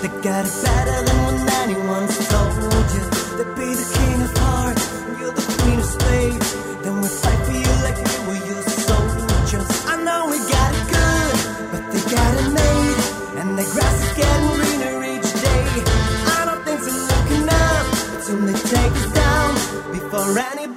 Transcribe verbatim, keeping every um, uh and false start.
They got it better than when anyone told you. They be the king of hearts, and you're the queen of spades. Then we fight for you like we were your soldiers. I know we got it good, but they got it made, and the grass is getting greener each day. I don't think they're looking up until they take us down before anybody